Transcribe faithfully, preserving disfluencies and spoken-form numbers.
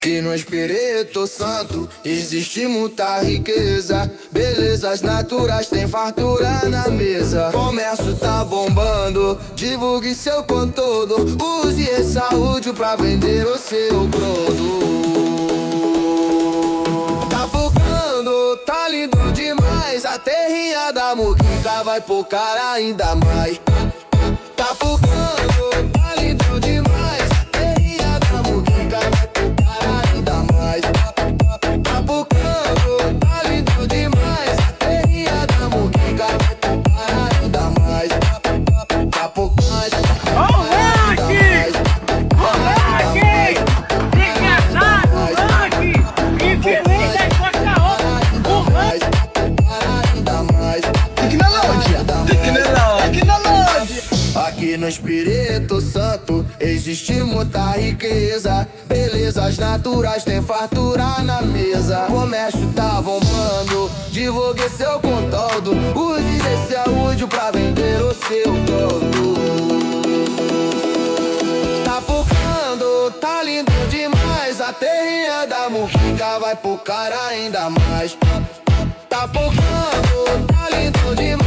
Que no Espírito Santo existe muita riqueza, belezas naturais, tem fartura na mesa. Comércio tá bombando, divulgue seu conteúdo, use esse saúde pra vender o seu produto. Tá focando, tá lindo demais, a terrinha da Muqueca vai pro cara ainda mais. Tá focando, tá lindo demais, a terrinha da Muqueca vai pro cara ainda mais. Tá focando, tá lindo demais, a terrinha da Muqueca vai pro cara ainda mais. Tá focando, Ô, Rock! Ô, Rock! Desgraçado, Rock! Infeliz da Costa Rock! O Rock! Tecnologia! Tecnologia! Tecnologia! Aqui no Espírito Santo existe muita riqueza, belezas naturais, tem fartura na mesa. Comércio tá bombando, divulgue seu conteúdo, use esse áudio pra vender o seu produto. Tá focando, tá lindo demais, a terrinha da Muqueca vai pro cara ainda mais. Tá focando, tá lindo demais.